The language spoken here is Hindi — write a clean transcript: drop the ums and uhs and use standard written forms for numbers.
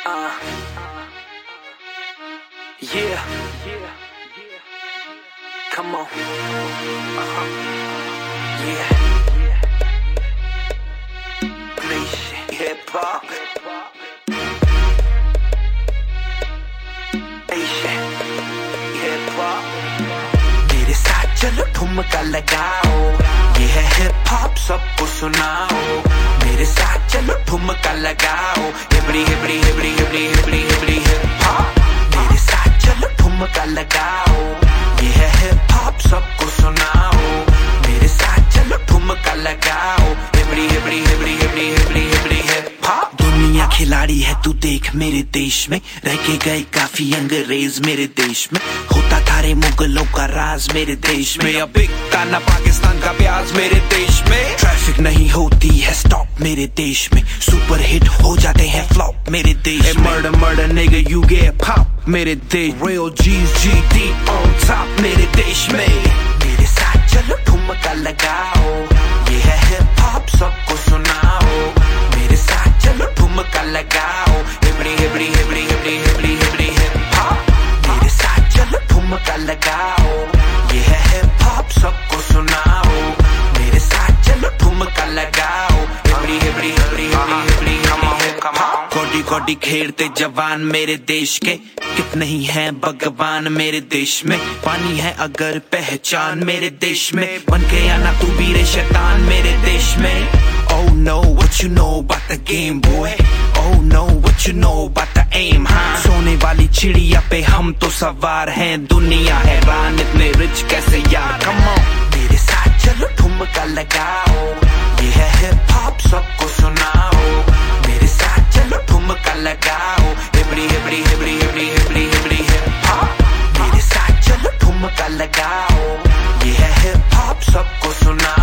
Uh, yeah. Come on. Yeah. Play shit. Hip hop. Play shit. Hip hop. मेरे साथ चलो ठुमका लगाओ, ये है हिप हॉप सबको सुनाओ। मेरे साथ चलो ठुमका लगाओ, हिबड़ी हिबड़ी हिबड़ी हिबड़ी हिबड़ी हिबड़ी हिप हॉप। मेरे साथ चलो ठुमका लगाओ, ये है हिप हॉप सबको सुनाओ। मेरे साथ चलो ठुमका लगाओ, हिबड़ी हिबड़ी हिबड़ी हिबड़ी हिबड़ी हिबड़ी हिप हॉप। दुनिया खिलाड़ी है तू देख मेरे देश में, रह के गए काफी अंग्रेज मेरे देश में। होता था रे मुगलों का राज मेरे देश में, अब बिकता ना पाकिस्तान का प्याज मेरे देश में। ट्रैफिक नहीं होती है स्टॉप मेरे देश में, सुपर हिट हो जाते हैं फ्लॉप मेरे देश में। Murder murder nigga you get pop मेरे देश, real Gs GT on top मेरे देश में। मेरे साथ चलो ठुमका लगाओ, ये है हिप हॉप सबको सुनाओ। मेरे साथ चलो ठुमका लगाओ, हिबड़ी हिबड़ी हिबड़ी हिबड़ी हिबड़ी हिबड़ी हिप हॉप। मेरे साथ चलो ठुमका लगाओ, ये है हिप हॉप सबको सुनाओ। मेरे साथ चलो ठुमका लगाओ, हिबड़ी हिबड़ी हिबड़ी हिबड़ी हिबड़ी हिप हॉप। कोडी कोडी खेलते जवान मेरे देश के, कितने ही हैं भगवान मेरे देश में। पानी है अगर पहचान मेरे देश में, बन के आना तू भी रे शैतान मेरे देश में। Oh no, what you know about the game boy? Oh no, what you know about the aim, हाँ? सोने वाली चिड़िया पे हम तो सवार हैं, दुनिया हैरान इतने रिच कैसे यार। Come on, मेरे साथ चलो ठुमका लगाओ, ये है हिप हॉप सबको सुनाओ। मेरे साथ चलो ठुमका लगाओ, हिबड़ी हिबड़ी हिबड़ी हिबड़ी हिबड़ी हिबड़ी हिप हॉप। मेरे साथ चलो ठुमका लगाओ, ये है हिप हॉप सबको सुनाओ।